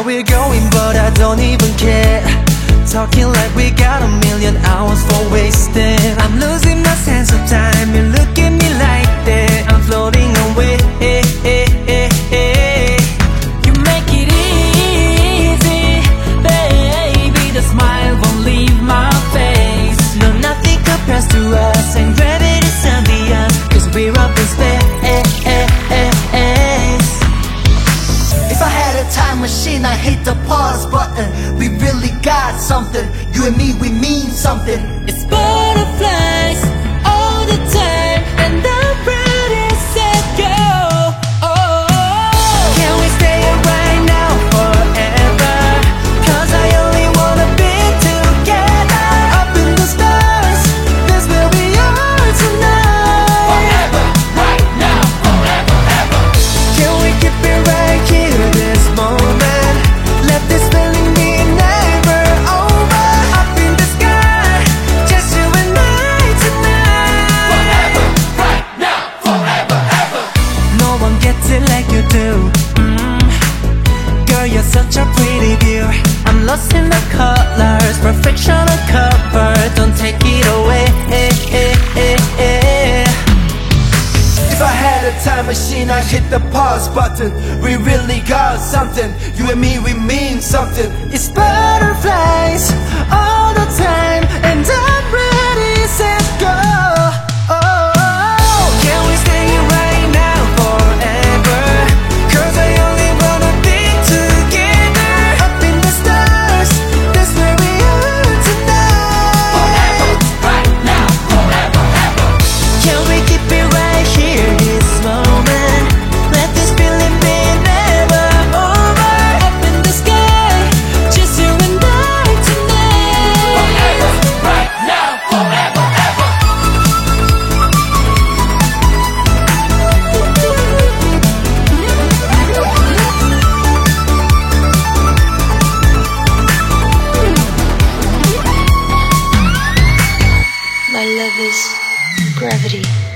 we're going, but I don't even care. Talking like we got a million hours for wasting. I'm losing my sense of time. You look at me like that, I'm floating away. You make it easy, baby. The smile won't leave my face. No, nothing compares to us, and gravity's obvious, 'cause we're up in space. If I had a time machine, I'd hit the pause button. We really got something. You and me, we mean something. It's butterflies all the time, and I'm ready, set, go. Can we stay right now forever? 'Cause I only wanna be together. Up in the stars, that's where we are tonight. Forever, right now, forever, ever. Can we keep it right here, this moment? Let this feeling be never over. Up in the sky, just you and I tonight. Forever, right now, forever, ever. No one gets it like you do. Girl, you're such a pretty view. I'm lost in the colors, perfection uncovered. Don't take it away. If I had a time machine, I'd hit the pause button. We really got something. You and me, we mean something. It's butterflies all the time, and I'm ready, set, go. Can we stay right now forever? 'Cause I only wanna be together. Up in the stars, that's where we are tonight. Forever, right now, forever, ever. Can we keep it right here, this moment? Let this feeling be never over. Up in the sky, just you and I tonight. Forever, right now, forever, ever. My love is gravity.